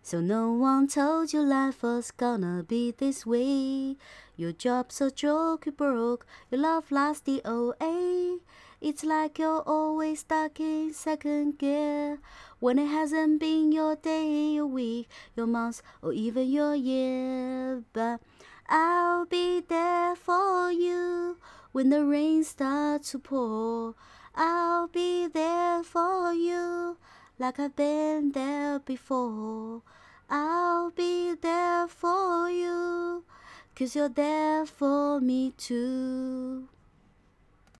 So no one told you life was gonna be this way. Your job's a joke, you broke, your love lost the OA. It's like you're always stuck in second gear when it hasn't been your day, your week, your month, or even your year. But I'll be there for you when the rain starts to pour. I'll be there for you like I've been there before. I'll be there for you, 'cause you're there for me too.